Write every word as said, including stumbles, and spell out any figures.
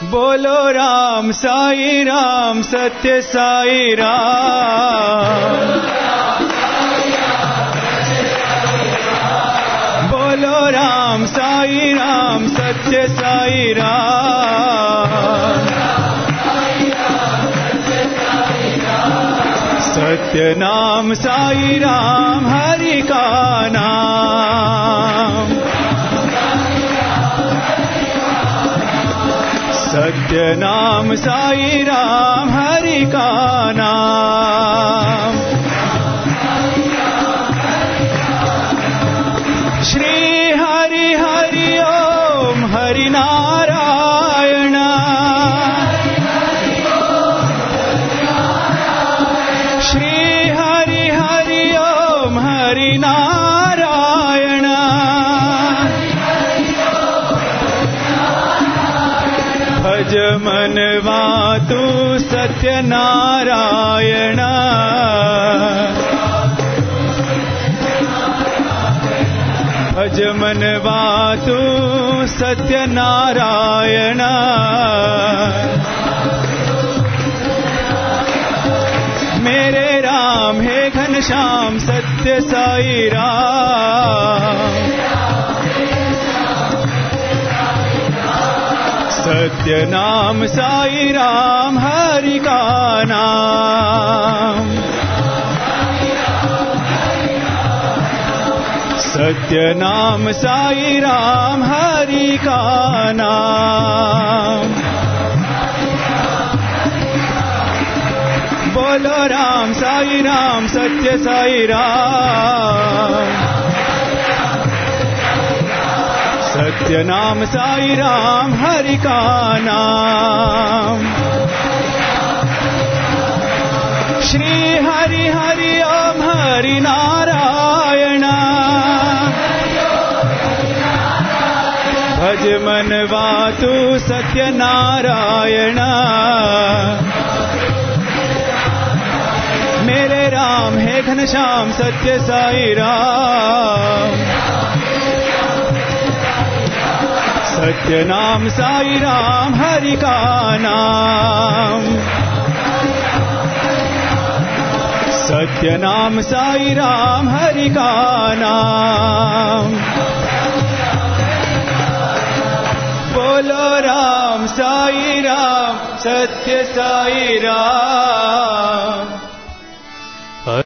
बोलो राम साई राम सत्य साई राम। बोलो राम साई राम सत्य साई राम। सत्य नाम साई राम हरि का नाम। सत्य नाम साई राम हरि का नाम। श्री हरि हरि ओम हरि नारायण। श्री हरि हरि ओम हरि नारायण। भज मनवा तू सत्य नारायण। भज मनवा तू सत्य नारायण। मेरे राम हे घनश्याम सत्य साई राम। सत्य नाम साई राम हरि का नाम। सत्य नाम साई राम हरि का नाम। बोलो राम साई राम सत्य साई राम। सत्य नाम साई राम हरि का नाम। श्री हरि हरि ओम हरि नारायण। भज मनवा तू सत्य नारायण। मेरे राम हे घनश्याम सत्य साई राम। सत्य नाम साई राम हरि का नाम। सत्य नाम साई राम हरि का नाम। बोलो राम साई राम सत्य साई राम।